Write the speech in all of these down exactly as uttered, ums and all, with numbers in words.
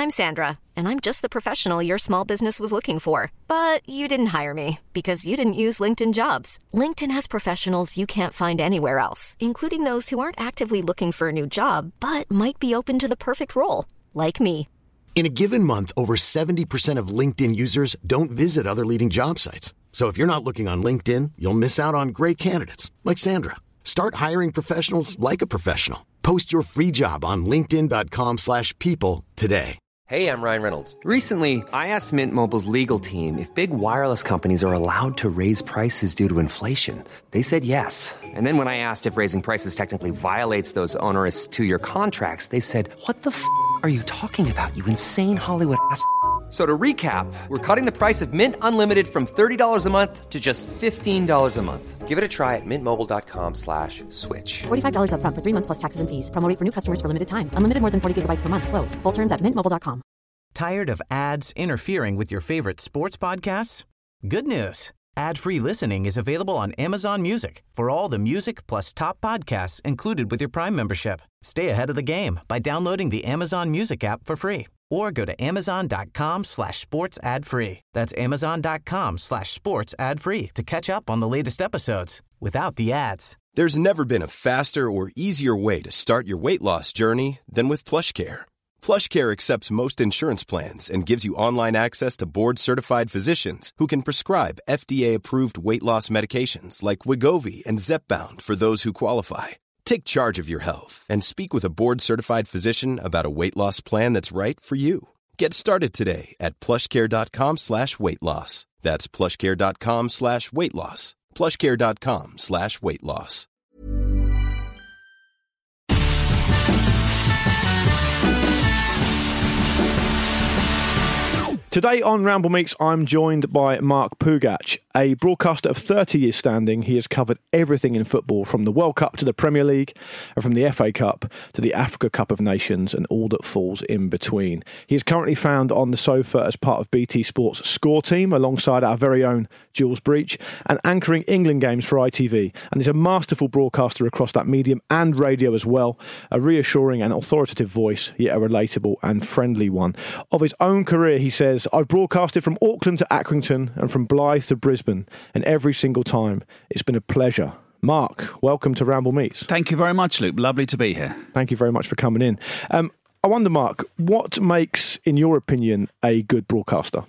I'm Sandra, and I'm just the professional your small business was looking for. But you didn't hire me because you didn't use LinkedIn Jobs. LinkedIn has professionals you can't find anywhere else, including those who aren't actively looking for a new job, but might be open to the perfect role, like me. In a given month, over seventy percent of LinkedIn users don't visit other leading job sites. So if you're not looking on LinkedIn, you'll miss out on great candidates like Sandra. Start hiring professionals like a professional. Post your free job on linkedin dot com slash people today. Hey, I'm Ryan Reynolds. Recently, I asked Mint Mobile's legal team if big wireless companies are allowed to raise prices due to inflation. They said yes. And then when I asked if raising prices technically violates those onerous two-year contracts, they said, what the f*** are you talking about, you insane Hollywood ass f- So to recap, we're cutting the price of Mint Unlimited from thirty dollars a month to just fifteen dollars a month. Give it a try at mintmobile.com slash switch. forty-five dollars up front for three months plus taxes and fees. Promo rate for new customers for limited time. Unlimited more than forty gigabytes per month. Slows full terms at mint mobile dot com. Tired of ads interfering with your favorite sports podcasts? Good news. Ad-free listening is available on Amazon Music for all the music plus top podcasts included with your Prime membership. Stay ahead of the game by downloading the Amazon Music app for free or go to amazon.com slash sports ad free. That's amazon.com slash sports ad free to catch up on the latest episodes without the ads. There's never been a faster or easier way to start your weight loss journey than with PlushCare. PlushCare accepts most insurance plans and gives you online access to board-certified physicians who can prescribe F D A-approved weight loss medications like Wegovy and Zepbound for those who qualify. Take charge of your health and speak with a board-certified physician about a weight loss plan that's right for you. Get started today at plushcare.com slash weight loss. That's plushcare.com slash weight loss. plushcare.com slash weight loss. Today on Ramble Meets, I'm joined by Mark Pougatch, a broadcaster of thirty years standing. He has covered everything in football, from the World Cup to the Premier League, and from the F A Cup to the Africa Cup of Nations and all that falls in between. He is currently found on the sofa as part of B T Sport's Score Team, alongside our very own Jules Breach, and anchoring England games for I T V. And he's a masterful broadcaster across that medium and radio as well, a reassuring and authoritative voice, yet a relatable and friendly one. Of his own career, he says, I've broadcasted from Auckland to Accrington and from Blyth to Brisbane, and every single time it's been a pleasure. Mark, welcome to Ramble Meets. Thank you very much, Luke. Lovely to be here. Thank you very much for coming in. Um, I wonder, Mark, what makes, in your opinion, a good broadcaster?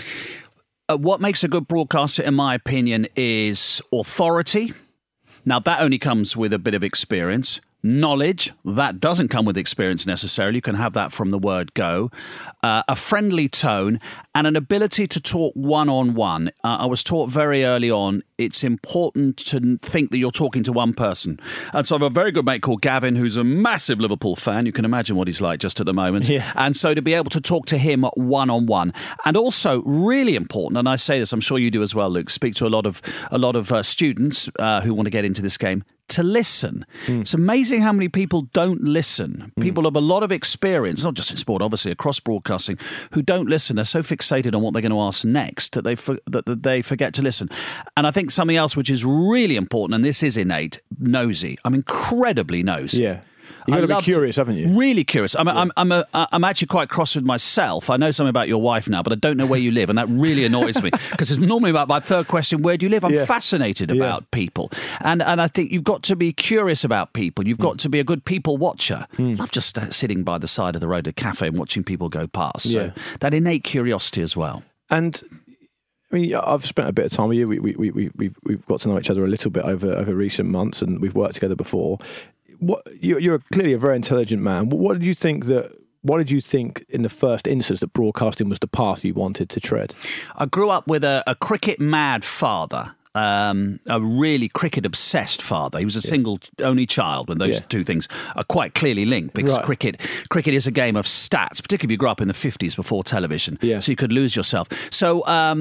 Uh, what makes a good broadcaster, in my opinion, is authority. Now, that only comes with a bit of experience. Knowledge, that doesn't come with experience necessarily. You can have that from the word go. Uh, a friendly tone and an ability to talk one-on-one. Uh, I was taught very early on, it's important to think that you're talking to one person. And so I have a very good mate called Gavin, who's a massive Liverpool fan. You can imagine what he's like just at the moment. Yeah. And so to be able to talk to him one-on-one. And also, really important, and I say this, I'm sure you do as well, Luke, speak to a lot of, a lot of uh, students uh, who want to get into this game, to listen. Mm. It's amazing how many people don't listen. People mm. have a lot of experience, not just in sport, obviously, across broadcasting, who don't listen. They're so fixated on what they're going to ask next that they for, that, that they forget to listen. And I think something else which is really important, and this is innate, nosy. I'm incredibly nosy. Yeah. You've got to be curious, haven't you? Really curious. I'm, yeah. I'm, I'm, a, I'm actually quite cross with myself. I know something about your wife now, but I don't know where you live, and that really annoys me, because it's normally about my third question, where do you live? I'm yeah. fascinated about yeah. people. And and I think you've got to be curious about people. You've got mm. to be a good people watcher. Mm. I love just uh, sitting by the side of the road at a cafe and watching people go past. So yeah. that innate curiosity as well. And I mean, I've spent a bit of time with you. We, we, we, we've, we've got to know each other a little bit over, over recent months, and we've worked together before. What, you're clearly a very intelligent man. What did you think that? What did you think in the first instance that broadcasting was the path you wanted to tread? I grew up with a, a cricket mad father. Um, a really cricket-obsessed father. He was a yeah. single only child, and those yeah. two things are quite clearly linked, because right. cricket cricket is a game of stats, particularly if you grew up in the fifties before television, yeah. so you could lose yourself. So um,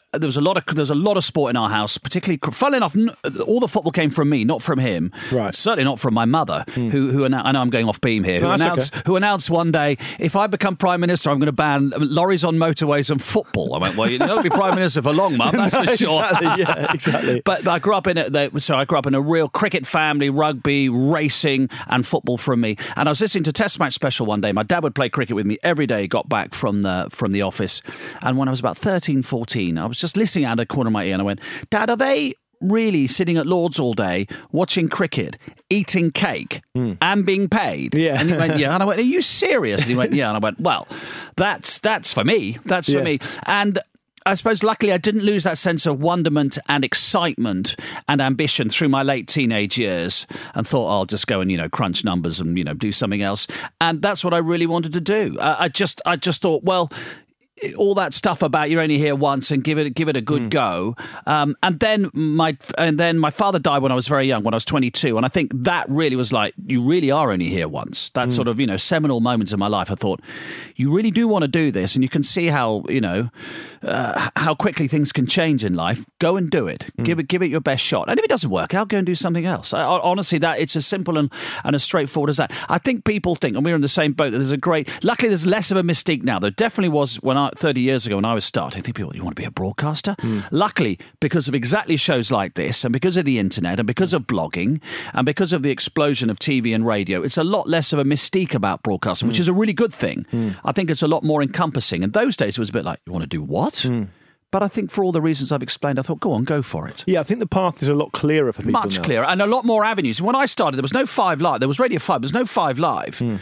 there was a lot of there was a lot of sport in our house, particularly. Funnily enough, all the football came from me, not from him. Right. Certainly not from my mother, mm. who who I know I'm going off beam here. Who no, announced okay. who announced one day, if I become prime minister, I'm going to ban lorries on motorways and football. I went, well, you won't be prime minister for long, Mum. That's no, for sure. Exactly, yeah, exactly. But I grew up in a so I grew up in a real cricket family, rugby, racing, and football from me. And I was listening to Test Match Special one day. My dad would play cricket with me every day. He got back from the from the office, and when I was about thirteen, fourteen, I was just listening out of the corner of my ear, and I went, Dad, are they really sitting at Lord's all day watching cricket, eating cake mm. and being paid? Yeah. And he went, yeah. And I went, are you serious? And he went, yeah. And I went, well, that's that's for me. That's yeah. for me. And I suppose luckily I didn't lose that sense of wonderment and excitement and ambition through my late teenage years, and thought, oh, I'll just go and, you know, crunch numbers and, you know, do something else. And that's what I really wanted to do. I, I just I just thought, well, all that stuff about you're only here once and give it give it a good mm. go. Um, and then my and then my father died when I was very young, when I was twenty-two, and I think that really was like, you really are only here once. That mm. sort of, you know, seminal moment in my life. I thought, you really do want to do this, and you can see how, you know, uh, how quickly things can change in life. Go and do it. Mm. Give it give it your best shot. And if it doesn't work out, go and do something else. I, honestly, that it's as simple and, and as straightforward as that. I think people think, and we're in the same boat, that there's a great, luckily there's less of a mystique now. There definitely was when I thirty years ago when I was starting. I think people, you want to be a broadcaster? Mm. Luckily, because of exactly shows like this, and because of the internet, and because of blogging, and because of the explosion of T V and radio, it's a lot less of a mystique about broadcasting, mm. which is a really good thing. Mm. I think it's a lot more encompassing. In those days, it was a bit like, you want to do what? Mm. But I think for all the reasons I've explained, I thought, go on, go for it. Yeah, I think the path is a lot clearer for people Much now. clearer, and a lot more avenues. When I started, there was no Five Live. There was Radio five, there was no Five Live. Mm.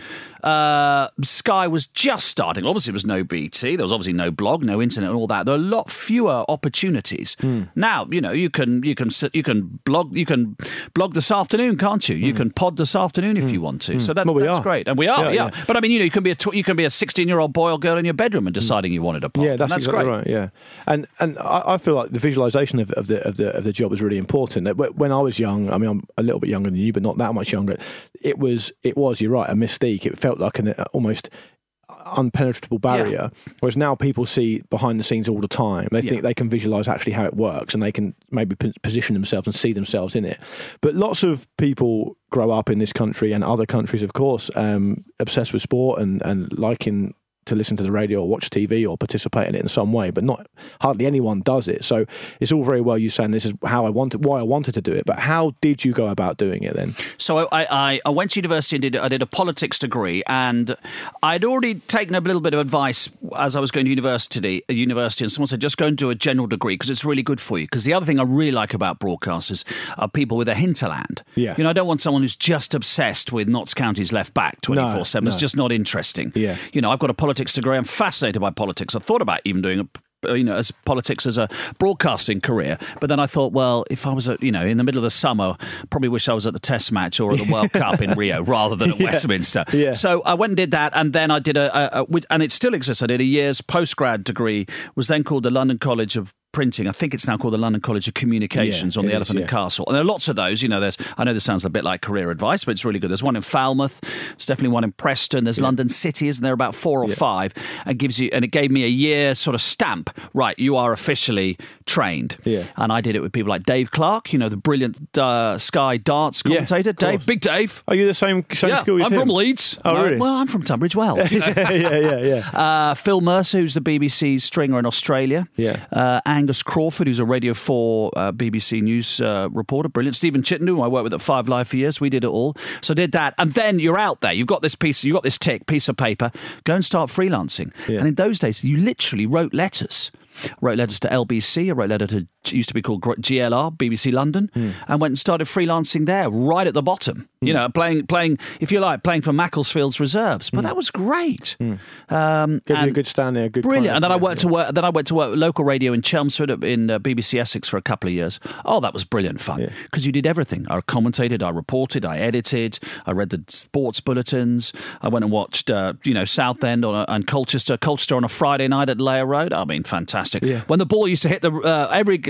Uh, Sky was just starting. Obviously, there was no B T. There was obviously no blog, no internet, and all that. There are a lot fewer opportunities mm. now. You know, you can you can you can blog you can blog this afternoon, can't you? You mm. can pod this afternoon if mm. you want to. Mm. So that's, well, we that's are. great, and we are. Yeah, yeah. yeah, but I mean, you know, you can be a tw- you can be a sixteen-year-old boy or girl in your bedroom and deciding mm. you wanted a pod. Yeah, that's, that's exactly great. right. Yeah, and and I, I feel like the visualization of, of the of the of the job is really important. When I was young, I mean, I'm a little bit younger than you, but not that much younger. It was it was you're right, a mystique. It felt like an almost unpenetrable barrier, yeah. whereas now people see behind the scenes all the time. They yeah. think they can visualize actually how it works, and they can maybe p- position themselves and see themselves in it. But lots of people grow up in this country and other countries, of course, um, obsessed with sport and, and liking to listen to the radio or watch T V or participate in it in some way, but not hardly anyone does it. So it's all very well you saying this is how I wanted, why I wanted to do it, but how did you go about doing it then? So I, I, I went to university and did I did a politics degree, and I'd already taken a little bit of advice as I was going to university, university, and someone said just go and do a general degree because it's really good for you. Because the other thing I really like about broadcasters are people with a hinterland. Yeah. You know, I don't want someone who's just obsessed with Notts County's left back twenty-four seven. No, no. It's just not interesting. Yeah. You know, I've got a politics degree. I'm fascinated by politics. I thought about even doing a you know, as politics as a broadcasting career. But then I thought, well, if I was, at, you know, in the middle of the summer, probably wish I was at the Test match or at the World Cup in Rio rather than at yeah. Westminster. Yeah. So I went and did that, and then I did a, a, a, and it still exists. I did a year's postgrad degree, was then called the London College of Printing. I think it's now called the London College of Communications yeah, on the Elephant is, and yeah. Castle. And there are lots of those. You know, there's. I know this sounds a bit like career advice, but it's really good. There's one in Falmouth. There's definitely one in Preston. There's yeah. London City, isn't there? About four or yeah. five. And gives you, and it gave me a year sort of stamp. Right, you are officially trained. Yeah. And I did it with people like Dave Clark. You know, the brilliant uh, Sky darts commentator. Yeah, Dave, Big Dave. Are you the same same yeah, school as I'm him? from Leeds. Oh, no, really? Well, I'm from Tunbridge Wells. You know? yeah, yeah, yeah. yeah. Uh, Phil Mercer, who's the B B C stringer in Australia. Yeah. Uh, Angus Crawford, who's a Radio four uh, B B C News uh, reporter. Brilliant. Stephen Chittenden, who I worked with at Five Live for years. We did it all. So I did that. And then you're out there. You've got this piece, you've got this tick, piece of paper. Go and start freelancing. Yeah. And in those days, you literally wrote letters. Wrote letters to L B C, I wrote letter to, used to be called G L R, B B C London, mm. and went and started freelancing there, right at the bottom. Mm. You know, playing, playing, if you like, playing for Macclesfield's reserves. But mm. that was great. Mm. Um, Give you a good stand there, good brilliant. client, And then I went yeah. to work. Then I went to work at local radio in Chelmsford in uh, B B C Essex for a couple of years. Oh, that was brilliant fun because yeah. you did everything. I commentated, I reported, I edited, I read the sports bulletins. I went and watched, uh, you know, Southend on a, and Colchester, Colchester on a Friday night at Layer Road. I mean, fantastic. Yeah. When the ball used to hit the uh, every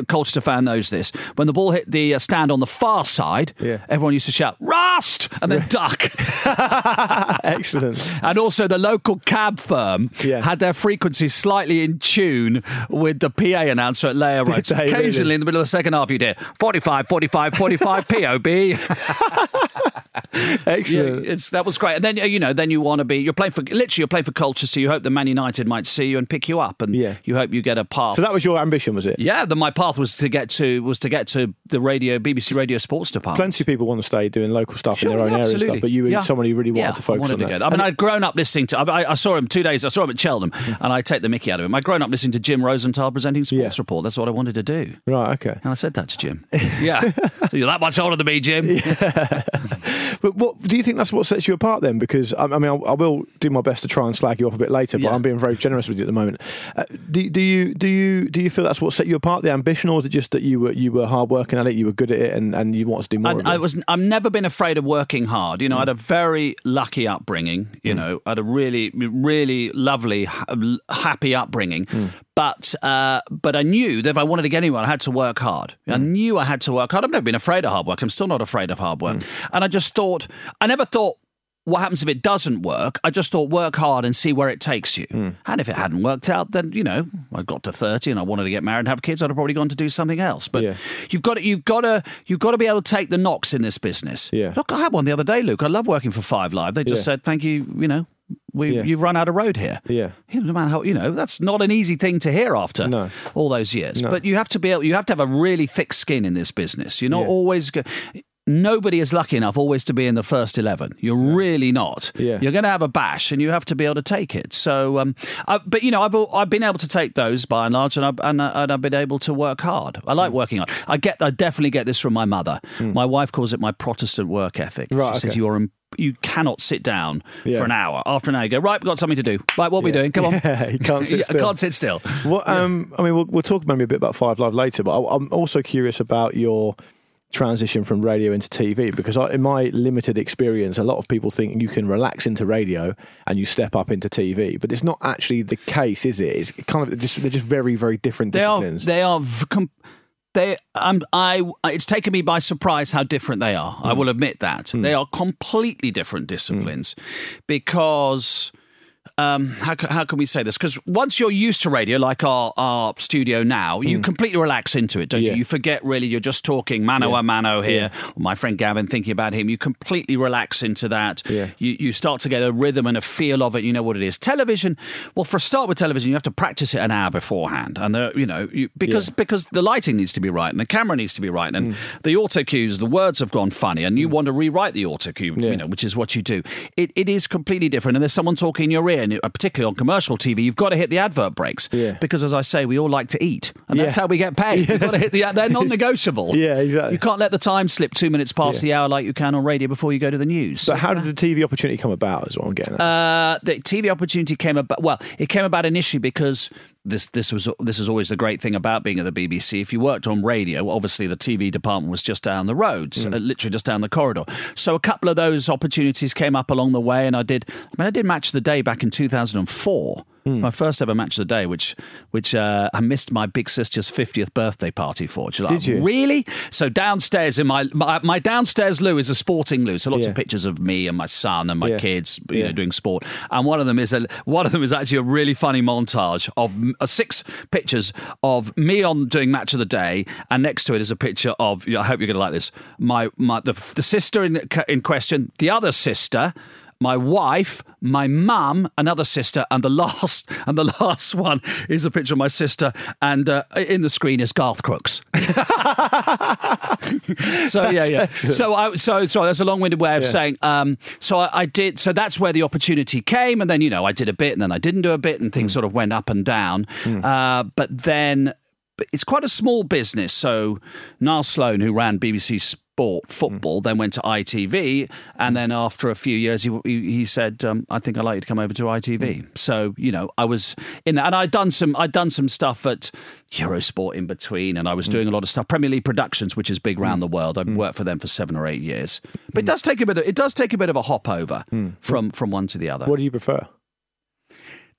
Colchester fan knows this. When the ball hit the uh, stand on the far side, Yeah. everyone used to shout, "Rust!" and then duck. Excellent. And also the local cab firm Yeah. had their frequencies slightly in tune with the P A announcer at Layer Road. So they occasionally really? in the middle of the second half you'd hear forty-five, forty-five, forty-five P O B. Excellent. Yeah, it's, that was great. And then, you know, then you want to be, you're playing for, literally you're playing for Colchester, so you hope that Man United might see you and pick you up, and Yeah. you hope you get a path. So that was your ambition, was it? Yeah, then my path was to get to was to get to the radio, B B C Radio Sports Department. Plenty of people want to stay doing local stuff Sure, in their own yeah, area and absolutely. stuff, but you were Yeah. someone who really wanted Yeah, to focus I wanted on to that. go. I mean, I'd grown up listening to. I, I saw him two days. I saw him at Cheltenham, and I take the mickey out of him. I'd grown up listening to Jim Rosenthal presenting Sports Yeah. Report. That's what I wanted to do, Right, okay. and I said that to Jim. Yeah, so you're that much older than me, Jim. But what do you think that's what sets you apart then? Because I, I mean, I, I will do my best to try and slag you off a bit later, but Yeah. I'm being very generous with you at the moment. Uh, do, do you do you do you feel that's what set you apart, the ambition, or is it just that you were you were hard working at it, you were good at it, and, and you wanted to do more? I, of it? I was. I've never been afraid of working hard. You know, Mm. I had a very lucky upbringing. You Mm. know, I had a really, really lovely, ha- happy upbringing. Mm. But uh, but I knew that if I wanted to get anywhere, I had to work hard. I Mm. knew I had to work hard. I've never been afraid of hard work. I'm still not afraid of hard Mm. work. And I just thought, I never thought, what happens if it doesn't work? I just thought, work hard and see where it takes you. Mm. And if it hadn't worked out, then, you know, I got to thirty and I wanted to get married and have kids, I'd have probably gone to do something else. But Yeah. you've got to, you've got to, you've got to be able to take the knocks in this business. Yeah. Look, I had one the other day, Luke. I love working for Five Live. They just Yeah. said, thank you, you know, we, Yeah. you've run out of road here. Yeah. You know, no matter how, you know, that's not an easy thing to hear after No. all those years. No. But you have to be able, you have to have a really thick skin in this business. You're not Yeah. always go- Nobody is lucky enough always to be in the first eleven. You're really not. Yeah. You're going to have a bash, and you have to be able to take it. So, um, I, but you know, I've I've been able to take those by and large, and I've and, I- and I've been able to work hard. I Mm. like working hard. I get, I definitely get this from my mother. My wife calls it my Protestant work ethic. Right, She says okay. you're. You cannot sit down Yeah. for an hour. After an hour, you go, right, we've got something to do. Right, what are we Yeah. doing? Come on. Yeah, you can't sit Yeah, still. I can't sit still. What, um, I mean, we'll, we'll talk maybe a bit about Five Live later, but I, I'm also curious about your transition from radio into T V, because I, in my limited experience, a lot of people think you can relax into radio and you step up into T V, but it's not actually the case, is it? It's kind of just they're just very, very different They are. disciplines. They are. v- Com- they. Um. I. It's taken me by surprise how different they are. I will admit that they are completely different disciplines, because. Um, how, ca- how can we say this? Because once you're used to radio, like our, our studio now, you completely relax into it, don't Yeah. you? You forget really, you're just talking mano Yeah. a mano here. My friend Gavin, thinking about him, you completely relax into that. Yeah. You, you start to get a rhythm and a feel of it. You know what it is. Television, well, for a start with television, you have to practice it an hour beforehand. And, the, you know, you, because, Yeah. because the lighting needs to be right and the camera needs to be right. And the auto cues, the words have gone funny and you want to rewrite the auto cue, Yeah. you know, which is what you do. It, it is completely different. And there's someone talking in your ear, and uh, particularly on commercial T V, you've got to hit the advert breaks. Yeah. Because, as I say, we all like to eat. And that's Yeah. how we get paid. You've got to hit the They're non-negotiable. Yeah, exactly. You can't let the time slip two minutes past Yeah. the hour like you can on radio before you go to the news. But how did the T V opportunity come about, is what I'm getting at? Uh, the T V opportunity came about. Well, it came about initially because this this was this is always the great thing about being at the B B C. If you worked on radio, obviously the T V department was just down the road, so, uh, literally just down the corridor. So a couple of those opportunities came up along the way, and I did. I mean, I did Match of the Day back in two thousand four. My first ever Match of the Day, which which uh, I missed my big sister's fiftieth birthday party for. She's like, Did you? really? So downstairs in my, my my downstairs loo is a sporting loo. So lots Yeah. of pictures of me and my son and my Yeah. kids, you Yeah. know, doing sport. And one of them is a one of them is actually a really funny montage of uh, six pictures of me on doing Match of the Day, and next to it is a picture of. I hope you're going to like this. My my the, the sister in in question, the other sister. My wife, my mum, another sister, and the last and the last one is a picture of my sister, and uh, in the screen is Garth Crooks. so yeah, yeah. So I so sorry, that's a long-winded way of Yeah. saying. Um, so I, I did. So that's where the opportunity came, and then you know I did a bit, and then I didn't do a bit, and things sort of went up and down. Uh, but then. But it's quite a small business. So Niall Sloan, who ran B B C Sport Football, then went to I T V, and then after a few years, he he, he said, um, "I think I'd like you to come over to I T V." So you know, I was in that, and I'd done some I'd done some stuff at Eurosport in between, and I was doing a lot of stuff. Premier League Productions, which is big around the world. I've worked for them for seven or eight years, but it does take a bit. Of, it does take a bit of a hop over from from one to the other. What do you prefer?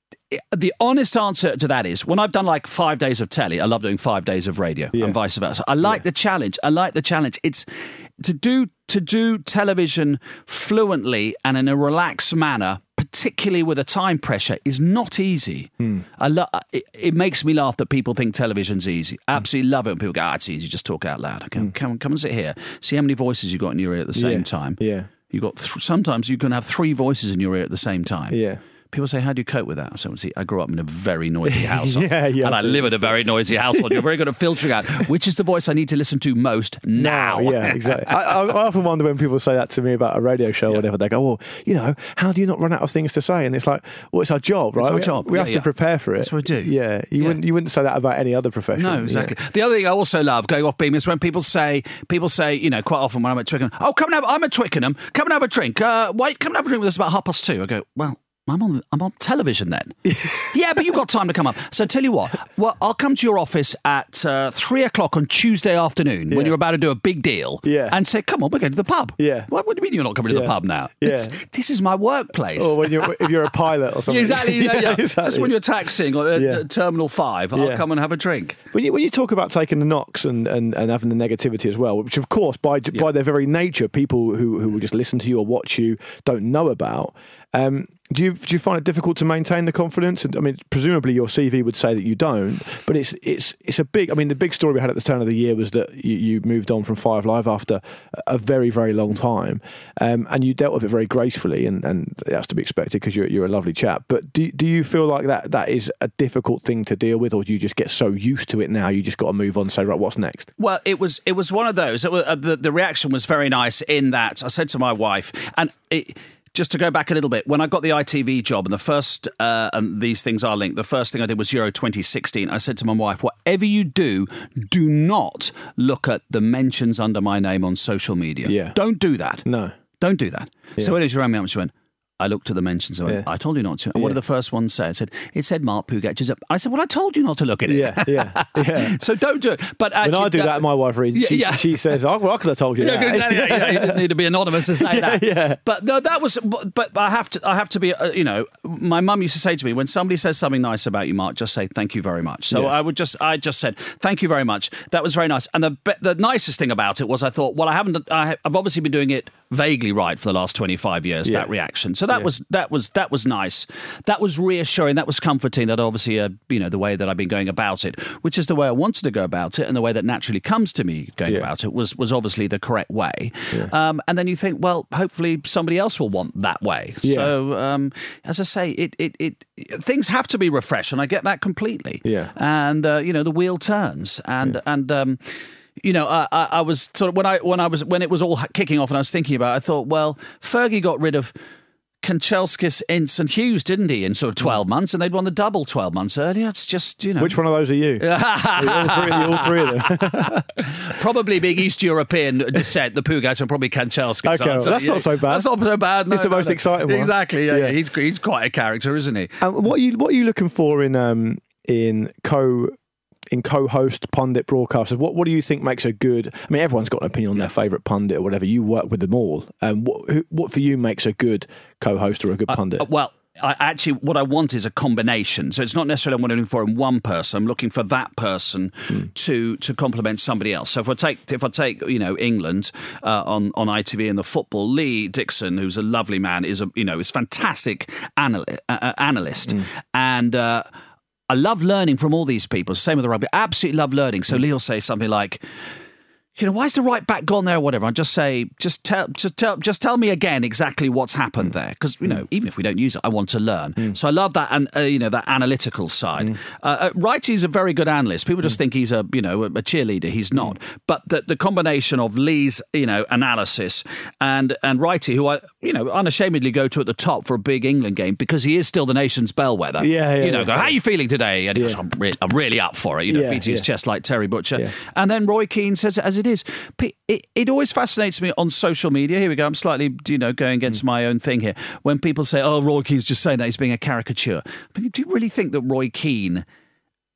the honest answer to that is when I've done like five days of telly, I love doing five days of radio Yeah. and vice versa. I like Yeah. the challenge. I like the challenge. It's to do to do television fluently and in a relaxed manner, particularly with a time pressure, is not easy. Hmm. I lo- it, it makes me laugh that people think television's easy. Absolutely love it when people go, ah, it's easy, just talk out loud. Okay, come, come and sit here. See how many voices you got in your ear at the same Yeah. time. Yeah. You got th- sometimes you can have three voices in your ear at the same time. Yeah. People say, how do you cope with that? I said, see, I grew up in a very noisy household. Yeah, yeah, and I I do. live in a very noisy household. You're very good at filtering out which is the voice I need to listen to most now. Yeah, exactly. I, I, I often wonder when people say that to me about a radio show or Yeah. whatever. They go, well, you know, how do you not run out of things to say? And it's like, well, it's our job, right? It's our we, job. We Yeah, have yeah. to prepare for it. That's what we do. Yeah. You, Yeah. Wouldn't, you wouldn't say that about any other profession. No, exactly. The other thing I also love, going off beam, is when people say, people say, you know, quite often when I'm at Twickenham, oh, come and have, I'm at Twickenham, come and have a drink. Uh, wait, come and have a drink with us about half past two. I go, well, I'm on I'm on television then. Yeah, but you've got time to come up. So tell you what, well, I'll come to your office at uh, three o'clock on Tuesday afternoon when Yeah. you're about to do a big deal. Yeah. And say, come on, we're going to the pub. Yeah. What, what do you mean you're not coming to the Yeah. pub now? Yeah. It's- this is my workplace. Or when you're, if you're a pilot or something. Exactly, yeah, yeah. exactly. Just when you're taxiing on uh, Yeah. Terminal five, I'll Yeah. come and have a drink. When you when you talk about taking the knocks and, and, and having the negativity as well, which of course by by their very nature, people who, who will just listen to you or watch you don't know about. Um, do you do you find it difficult to maintain the confidence? I mean, presumably your C V would say that you don't, but it's it's it's a big. I mean, the big story we had at the turn of the year was that you, you moved on from Five Live after a very very long time, um, and you dealt with it very gracefully, and, and that's to be expected because you're you're a lovely chap. But do do you feel like that that is a difficult thing to deal with, or do you just get so used to it now you just got to move on and say, right, what's next? Well, it was it was one of those. It was, uh, the the reaction was very nice in that I said to my wife, and it, just to go back a little bit, when I got the I T V job, and the first, uh, and these things are linked, the first thing I did was Euro twenty sixteen. I said to my wife, whatever you do, do not look at the mentions under my name on social media. Yeah. Don't do that. No. Don't do that. Yeah. So when she rang me up, she went, I looked at the mentions. I went, Yeah. I told you not to. And what Yeah. did the first one say? It said, it said Mark Pugac is up. I said, well, I told you not to look at it. Yeah, yeah, yeah. So don't do it. But When actually, I do that, my wife reads. Yeah, She, yeah. she says, "Oh, well, I could have told you Yeah, that." exactly. Yeah, yeah, you didn't need to be anonymous to say that. yeah. But no, that was. But, but I have to. I have to be. Uh, you know, my mum used to say to me, when somebody says something nice about you, Mark, just say thank you very much. So Yeah. I would just. I just said thank you very much. That was very nice. And the be- the nicest thing about it was I thought, well, I haven't. I, have- I've obviously been doing it vaguely right for the last twenty-five years. Yeah. That reaction. So that Yeah. was that was that was nice. That was reassuring. That was comforting. That obviously, uh, you know, the way that I've been going about it, which is the way I wanted to go about it, and the way that naturally comes to me going Yeah. about it was was obviously the correct way. Yeah. Um, and then you think, well, hopefully somebody else will want that way. Yeah. So, um, as I say, it, it it things have to be refreshed, and I get that completely. Yeah. And uh, you know, the wheel turns, and and. Um, You know, I, I, I was sort of when I when I was when it was all kicking off, and I was thinking about it, I thought, well, Fergie got rid of Kanchelskis, Ince, and Hughes, didn't he, in sort of twelve months, and they'd won the double twelve months earlier. It's just, you know, Which one of those are you? all, three, all three of them. probably being East European descent, the Pugac and probably Kanchelskis. Okay, well, that's not so bad. That's not so bad. No, He's the no, most no. exciting one. Exactly. Yeah, Yeah. yeah. He's he's quite a character, isn't he? And what are you what are you looking for in um in co in co-host pundit broadcasters? What what do you think makes a good? I mean, everyone's got an opinion on their favourite pundit or whatever. You work with them all. Um, what who, what for you makes a good co-host or a good pundit? Uh, well, I actually, what I want is a combination. So it's not necessarily what I'm looking for in one person. I'm looking for that person Mm. to to complement somebody else. So if I take if I take you know England uh, on on I T V and the football, Lee Dixon, who's a lovely man, is a you know is fantastic anal- uh, analyst Mm. and. Uh, I love learning from all these people. Same with the rugby. Absolutely love learning. So Lee will say something like, you know, why is the right back gone there or whatever? I just say, just tell, just tell, just tell me again exactly what's happened there. Because, you know, even if we don't use it, I want to learn. So I love that, and uh, you know, that analytical side. Uh, uh, Wrighty's a very good analyst. People just think he's a, you know, a cheerleader. He's not. But the, the combination of Lee's, you know, analysis and and Wrighty, who I, you know, unashamedly go to at the top for a big England game because he is still the nation's bellwether. Yeah, yeah, You know, yeah. go, how are you feeling today? And he goes, Yeah. I'm, re- I'm really up for it. You know, Yeah, beating his yeah. chest like Terry Butcher. Yeah. And then Roy Keane says it as it is. P- It, it always fascinates me on social media. Here we go. I'm slightly, you know, going against my own thing here. When people say, "Oh, Roy Keane's just saying that he's being a caricature," I mean, do you really think that Roy Keane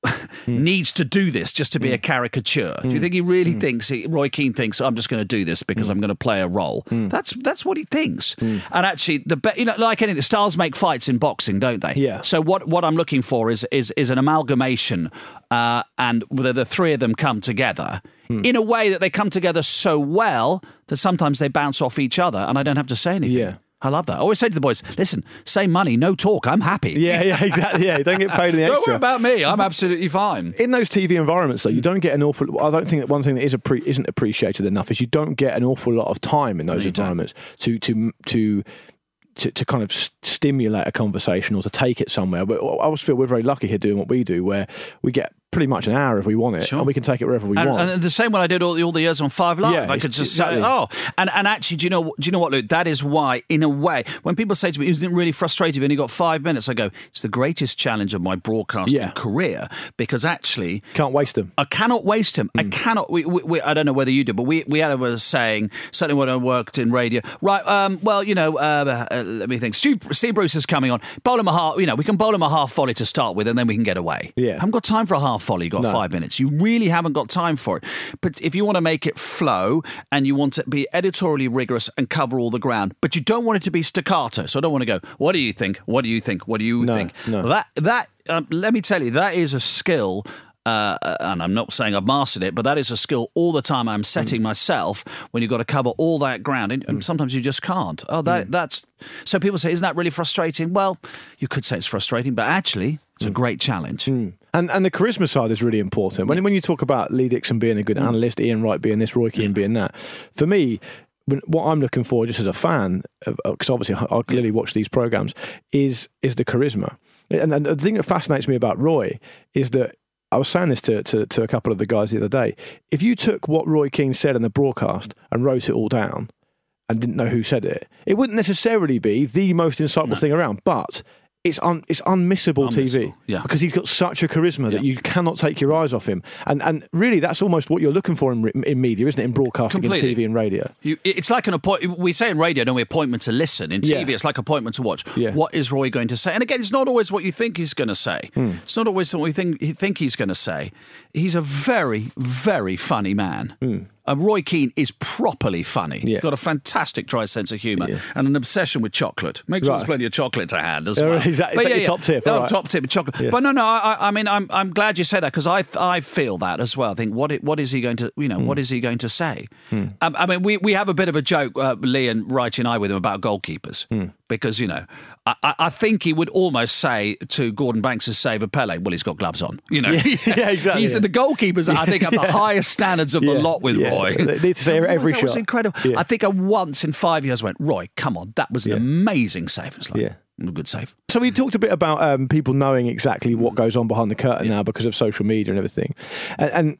needs to do this just to be a caricature? Do you think he really thinks, he, Roy Keane thinks, I'm just going to do this because I'm going to play a role? That's that's what he thinks. And actually, the be- you know, like anything, the stars make fights in boxing, don't they? Yeah. So what, what I'm looking for is is is an amalgamation, uh, and whether the three of them come together in a way that they come together so well that sometimes they bounce off each other, and I don't have to say anything. Yeah. I love that. I always say to the boys, listen, save money, no talk, I'm happy. Yeah, yeah, exactly. Yeah, don't get paid any extra. Don't worry about me, I'm absolutely fine. In those T V environments, though, you don't get an awful. I don't think that one thing that is appre- isn't appreciated enough is you don't get an awful lot of time in those No, you environments to to to. To, to kind of st- stimulate a conversation or to take it somewhere. But I always feel we're very lucky here doing what we do, where we get pretty much an hour if we want it, Sure. and we can take it wherever we And, want. and the same when I did all the, all the years on Five Live, Yeah, I could it's- just exactly. say, oh, and, and actually, do you know do you know what, Luke? That is why, in a way, when people say to me, "Isn't it really frustrating? You've only got five minutes?" I go, "It's the greatest challenge of my broadcasting Yeah. career because actually, Can't waste them. I cannot waste him. I cannot. We, we, we, I don't know whether you do, but we we had a saying, certainly when I worked in radio. Right. Um, well, you know, uh, uh, let me think. Stu, Steve Bruce is coming on. Bowl him a half. You know, we can bowl him a half volley to start with, and then we can get away. Yeah. I haven't got time for a half volley. You've got No. five minutes. You really haven't got time for it. But if you want to make it flow and you want to be editorially rigorous and cover all the ground, but you don't want it to be staccato. So I don't want to go, what do you think? What do you think? What do you No, think? no. That, that um, let me tell you, that is a skill. Uh, and I'm not saying I've mastered it, but that is a skill all the time I'm setting mm. myself when you've got to cover all that ground. And, and mm. sometimes you just can't. Oh, that mm. that's... So people say, isn't that really frustrating? Well, you could say it's frustrating, but actually it's mm. a great challenge. Mm. And and the charisma side is really important. When, when you talk about Lee Dixon being a good mm. analyst, Ian Wright being this, Roy Keane mm. being that, for me, when, what I'm looking for just as a fan, because obviously I, I clearly watch these programmes, is, is the charisma. And, and the thing that fascinates me about Roy is that I was saying this to, to, to a couple of the guys the other day. If you took what Roy Keane said in the broadcast and wrote it all down and didn't know who said it, it wouldn't necessarily be the most insightful no. thing around, but it's un, it's unmissable, unmissable T V yeah. because he's got such a charisma yeah. that you cannot take your eyes off him. And and really, that's almost what you're looking for in, in media, isn't it? In broadcasting, Completely. in T V and radio. You, it's like an appointment. We say in radio, don't we? Appointment to listen. In T V, yeah. it's like appointment to watch. Yeah. What is Roy going to say? And again, it's not always what you think he's going to say. Mm. It's not always what you think, you think he's going to say. He's a very, very funny man. Mm. Uh, Roy Keane is properly funny. Yeah. Got a fantastic dry sense of humour yeah. and an obsession with chocolate. Make sure right. there's plenty of chocolate to hand as uh, well. Exactly. But it's yeah, like yeah. your top tip. Oh, right. top tip, chocolate. Yeah. But no, no. I, I mean, I'm I'm glad you say that because I I feel that as well. I think what it, what is he going to you know mm. what is he going to say? Mm. Um, I mean, we, we have a bit of a joke, uh, Lee and Wright and I, with him about goalkeepers mm. because you know I, I think he would almost say to Gordon Banks' save of Pele, well, he's got gloves on. You know, yeah, yeah exactly. He's, yeah. The goalkeepers, I think, have yeah. the highest standards of yeah. the lot with yeah. Roy. They need to say every that shot. Was incredible. Yeah. I think I once in five years went, Roy, come on, that was an yeah. amazing save. It's like, yeah. a good save. So we talked a bit about um, people knowing exactly what goes on behind the curtain yeah. now because of social media and everything, and, and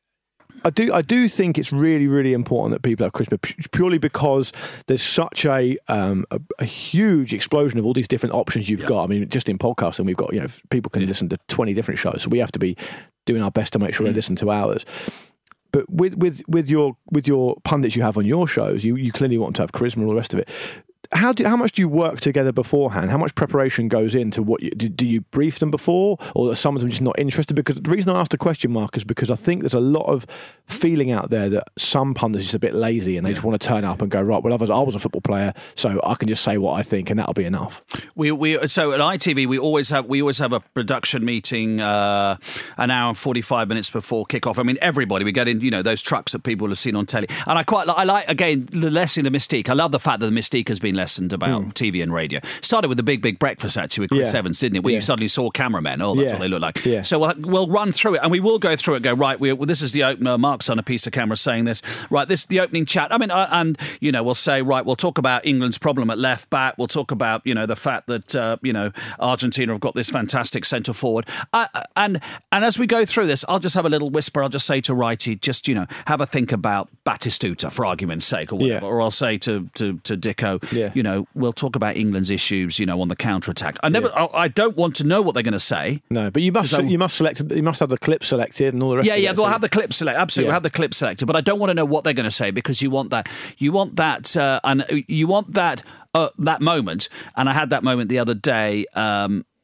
I do I do think it's really really important that people have charisma purely because there's such a um, a, a huge explosion of all these different options you've yeah. got. I mean, just in podcasting, we've got you know people can yeah. listen to twenty different shows, so we have to be doing our best to make sure mm. they listen to ours. But with with with your with your pundits you have on your shows, you you clearly want to have charisma and all the rest of it. How do how much do you work together beforehand? How much preparation goes into what you do? Do you brief them before, or are some of them just not interested? Because the reason I asked the question, Mark, is because I think there's a lot of feeling out there that some pundits are just a bit lazy and they yeah. just want to turn up and go, right, well, others, I was a football player, so I can just say what I think and that'll be enough. We we so at I T V we always have we always have a production meeting uh, an hour and forty-five minutes before kickoff. I mean, everybody we get in, you know, those trucks that people have seen on telly, and I quite I like again the lessening the mystique. I love the fact that the mystique has been lessened about mm. T V and radio. Started with the Big Big Breakfast actually with Chris yeah. Evans, didn't it? Where yeah. you suddenly saw cameramen. Oh, that's yeah. what they look like. Yeah. So we'll, we'll run through it, and we will go through it. And go right. We, well, this is the opener. Mark's on a piece of camera saying this. Right. This is the opening chat. I mean, uh, and you know, we'll say right. We'll talk about England's problem at left back. We'll talk about you know the fact that uh, you know Argentina have got this fantastic centre forward. Uh, and and as we go through this, I'll just have a little whisper. I'll just say to Righty, just you know, have a think about Batistuta for argument's sake, or whatever. Yeah. Or I'll say to to to Dicko, yeah. you know, we'll talk about England's issues, you know, on the counter attack. I never, yeah. I, I don't want to know what they're going to say. No, but you must you must select. You must have the clip selected and all the rest. Yeah, of yeah, it, we'll so. have the clip selected. Absolutely, yeah. We'll have the clip selected. But I don't want to know what they're going to say because you want that. You want that, uh, and you want that uh, that moment. And I had that moment the other day. Um,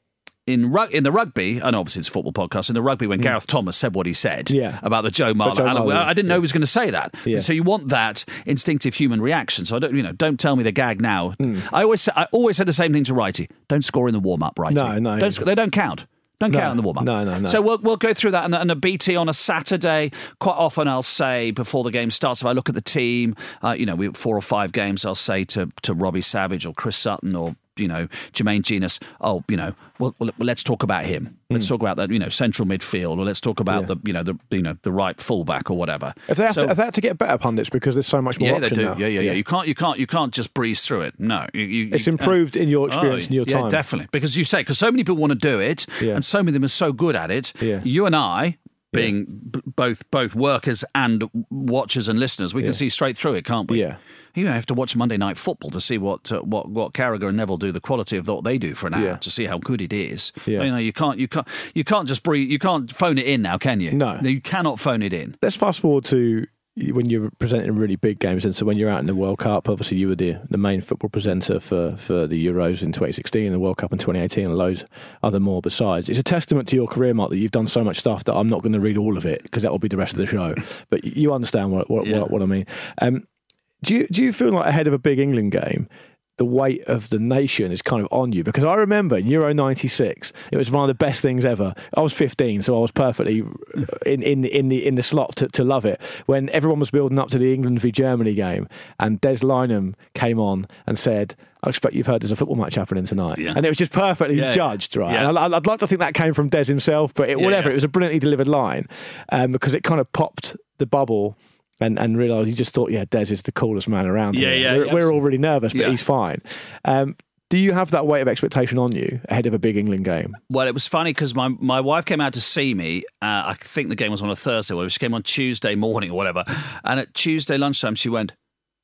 in ru- in the rugby, and obviously it's a football podcast, in the rugby when mm. Gareth Thomas said what he said yeah. about the Joe Marler, Joe Marler I didn't know yeah. he was going to say that. Yeah. So you want that instinctive human reaction. So I don't, you know, don't tell me the gag now. Mm. I always say, I always said the same thing to Righty. Don't score in the warm up, Righty. No, no, don't, they don't count. Don't no, count in the warm-up. No, no, no. So we'll we'll go through that. And the, and the B T on a Saturday, quite often I'll say before the game starts, if I look at the team, uh, you know, we have four or five games, I'll say to, to Robbie Savage or Chris Sutton or, you know, Jermaine Genus, oh, you know, well, well let's talk about him. Let's mm. talk about that, you know, central midfield, or let's talk about yeah. the, you know, the you know the right fullback or whatever. If they have, so, to, if they have to get better pundits because there's so much more yeah, option they do. now. Yeah, yeah, yeah. You can't, you can't, you can't just breeze through it. No, you, you, it's you, improved uh, in your experience oh, and your yeah, time. Definitely, because you say because so many people want to do it, yeah. and so many of them are so good at it. Yeah. You and I, being yeah. b- both both workers and watchers and listeners, we yeah. can see straight through it, can't we? Yeah. You have to watch Monday Night Football to see what uh, what what Carragher and Neville do, the quality of what they do for an hour, yeah. to see how good it is. Yeah. You know, you can't you can't you can't just breathe, you can't phone it in now, can you? No, you cannot phone it in. Let's fast forward to when you're presenting really big games, and so when you're out in the World Cup, obviously you were the, the main football presenter for, for the Euros in twenty sixteen, the World Cup in twenty eighteen, and loads other more besides. It's a testament to your career, Mark, that you've done so much stuff that I'm not going to read all of it because that will be the rest of the show. But you understand what what, yeah. what, what I mean. Um, do you do you feel like ahead of a big England game, the weight of the nation is kind of on you? Because I remember in Euro ninety-six, it was one of the best things ever. I was fifteen, so I was perfectly in in in the in the slot to, to love it. When everyone was building up to the England v Germany game, and Des Lynam came on and said, "I expect you've heard there's a football match happening tonight," yeah. and it was just perfectly yeah, judged, right? Yeah. And I, I'd like to think that came from Des himself, but it, yeah, whatever, yeah. it was a brilliantly delivered line um, because it kind of popped the bubble. And, and realised you just thought, yeah, Des is the coolest man around yeah, here. Yeah, we're, yeah, we're all really nervous, but yeah. he's fine. Um, do you have that weight of expectation on you ahead of a big England game? Well, it was funny because my, my wife came out to see me. Uh, I think the game was on a Thursday. Well, she came on Tuesday morning or whatever. And at Tuesday lunchtime, she went,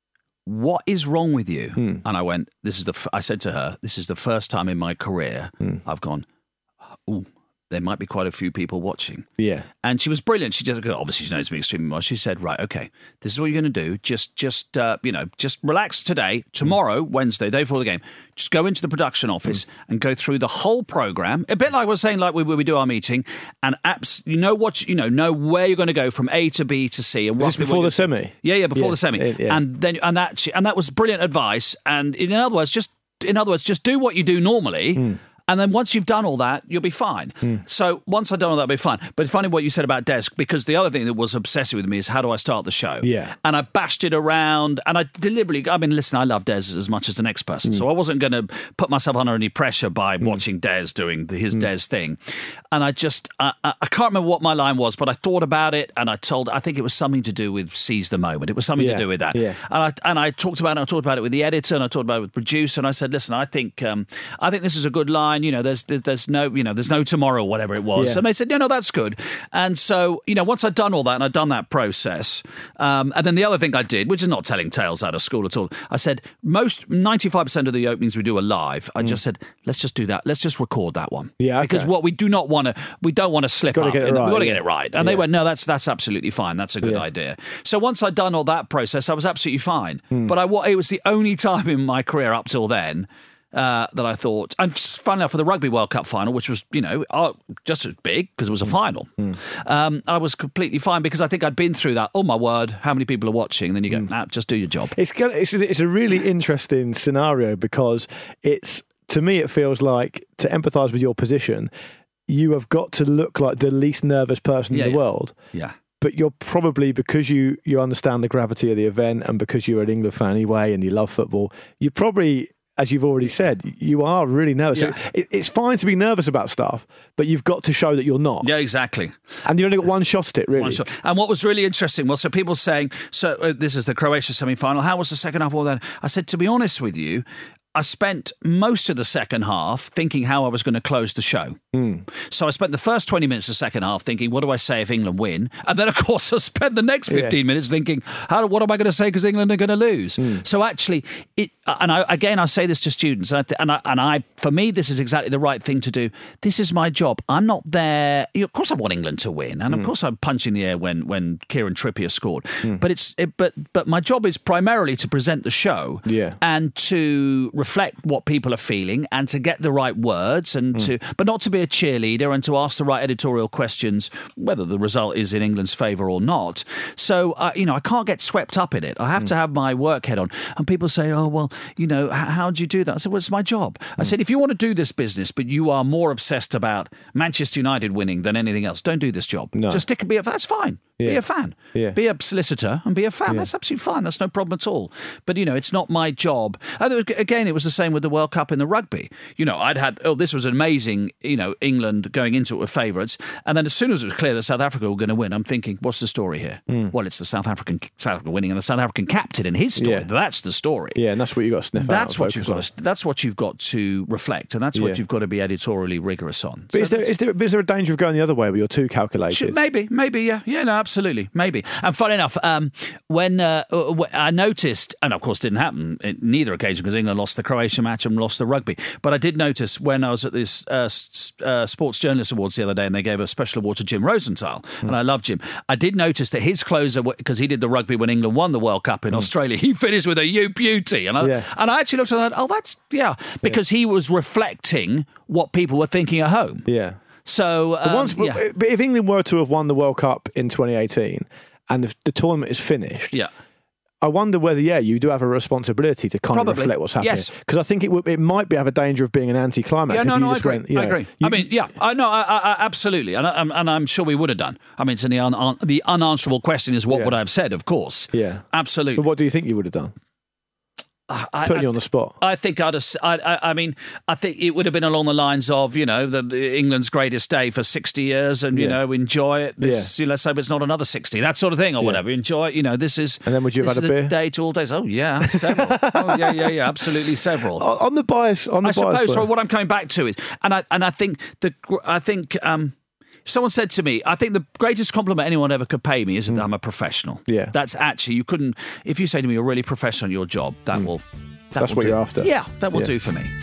"What is wrong with you?" Hmm. And I went, "This is the." F-, I said to her, "This is the first time in my career hmm. I've gone, ooh, there might be quite a few people watching." Yeah. And she was brilliant. She just, obviously she knows me extremely well. She said, "Right, okay, this is what you're going to do. Just, just, uh, you know, just relax today. Tomorrow, mm. Wednesday, day before the game, just go into the production office mm. and go through the whole program. A bit like I was saying, like we, we do our meeting, and apps, you know what, you know, know where you're going to go from A to B to C. And just before the semi. Yeah, yeah, before yeah, the semi. Yeah, yeah. And then, and that, and that was brilliant advice. And in other words, just, in other words, just do what you do normally. Mm. And then once you've done all that, you'll be fine. Mm. So once I've done all that, I'll be fine. But it's funny what you said about Des, because the other thing that was obsessive with me is how do I start the show? Yeah. And I bashed it around, and I deliberately, I mean, listen, I love Des as much as the next person. Mm. So I wasn't going to put myself under any pressure by mm. watching Des doing the, his mm. Des thing. And I just, I, I, I can't remember what my line was, but I thought about it, and I told, I think it was something to do with seize the moment. It was something yeah. to do with that. Yeah. And I and I talked about it, I talked about it with the editor, and I talked about it with the producer, and I said, listen, I think, um, I think this is a good line. You know, there's, there's, there's no, you know, there's no tomorrow, whatever it was. Yeah. And they said, no, no, that's good. And so, you know, once I'd done all that and I'd done that process, um, and then the other thing I did, which is not telling tales out of school at all, I said, most, ninety-five percent of the openings we do are live. I mm. just said, let's just do that. Let's just record that one. Yeah, okay. Because what we do not want to, we don't want to slip Gotta up. Get it right, We've got to yeah. get it right. And yeah. they went, no, that's that's absolutely fine. That's a good yeah. idea. So once I'd done all that process, I was absolutely fine. Mm. But I, it was the only time in my career up till then Uh, that I thought, and funnily enough, for the Rugby World Cup final, which was, you know, uh, just as big because it was a final, mm. um, I was completely fine because I think I'd been through that. Oh my word, how many people are watching? And then you go, mm. nah, just do your job. It's it's a, it's a really interesting scenario because it's, to me, it feels like, to empathise with your position, you have got to look like the least nervous person yeah, in the yeah. world. Yeah. But you're probably, because you, you understand the gravity of the event and because you're an England fan anyway and you love football, you probably, as you've already said, you are really nervous. Yeah. So it, it's fine to be nervous about stuff, but you've got to show that you're not. Yeah, exactly. And you only got one shot at it, really. One shot. And what was really interesting was, so people saying, so uh, this is the Croatia semi-final, how was the second half? All that? I said, to be honest with you, I spent most of the second half thinking how I was going to close the show. Mm. So I spent the first twenty minutes of the second half thinking, what do I say if England win? And then, of course, I spent the next fifteen yeah. minutes thinking, how? what am I going to say because England are going to lose? Mm. So actually, it, and I, again, I say this to students, and I, and, I, and I, for me, this is exactly the right thing to do. This is my job. I'm not there. You know, of course, I want England to win, and of mm. course, I'm punching the air when when Kieran Trippier scored. Mm. But it's it, but but my job is primarily to present the show yeah. and to reflect what people are feeling and to get the right words, and mm. to, but not to be a cheerleader and to ask the right editorial questions, whether the result is in England's favour or not. So, uh, you know, I can't get swept up in it. I have mm. to have my work head on. And people say, oh, well, you know, h- how do you do that? I said, well, it's my job. Mm. I said, if you want to do this business, but you are more obsessed about Manchester United winning than anything else, don't do this job. No. Just stick and be a, that's fine. Yeah. Be a fan. Yeah. Be a solicitor and be a fan. Yeah. That's absolutely fine. That's no problem at all. But, you know, it's not my job. Again, it was the same with the World Cup in the rugby. You know, I'd had, oh, this was amazing, you know, England going into it with favourites. And then as soon as it was clear that South Africa were going to win, I'm thinking, what's the story here? Mm. Well, it's the South African South Africa winning and the South African captain in his story. Yeah. That's the story. Yeah, and that's what you've got to sniff that's out. What you've got to, that's what you've got to reflect, and that's what yeah. you've got to be editorially rigorous on. But so is, there, is, there, is there a danger of going the other way where you're too calculated? Should, maybe, maybe, yeah. Yeah, no, absolutely, maybe. And funny enough, um, when uh, I noticed, and of course didn't happen in neither occasion because England lost the Croatia match and lost the rugby, but I did notice when I was at this uh, uh, Sports Journalist Awards the other day and they gave a special award to Jim Rosenthal, mm. and I love Jim, I did notice that his closer, because he did the rugby when England won the World Cup in mm. Australia, he finished with a you beauty. And I, yeah. and I actually looked at that, oh, that's, yeah, because yeah. he was reflecting what people were thinking at home. Yeah. So, um, but, once, yeah. but if England were to have won the World Cup in twenty eighteen and the, the tournament is finished, yeah. I wonder whether, yeah, you do have a responsibility to kind Probably. of reflect what's happening. Yes. Because I think it w- it might be have a danger of being an anti-climax. Yeah, no, if you no, just I agree. Went, you know, I agree. You, I mean, yeah, I know, I, I, absolutely. And, I, and I'm sure we would have done. I mean, it's in the, un, the unanswerable question is what yeah. would I have said, of course. Yeah. Absolutely. But what do you think you would have done? I, Putting I, you on the spot. I think I'd have, I, I, I mean, I think it would have been along the lines of, you know, the, the England's greatest day for sixty years and, you yeah. know, enjoy it. This, yeah. you know, let's hope it's not another sixty, that sort of thing or yeah. whatever. Enjoy it. You know, this is. And then would you have had a beer? Day to all days. Oh, yeah, several. oh, yeah, yeah, yeah, absolutely several. On the bias, on the I bias. I suppose, so what I'm coming back to is, and I, and I think, the, I think, um, if someone said to me, I think the greatest compliment anyone ever could pay me is that mm. I'm a professional. Yeah. That's actually, you couldn't, if you say to me, you're really professional at your job, that mm. will. That That's what do. you're after. Yeah, that will yeah. do for me.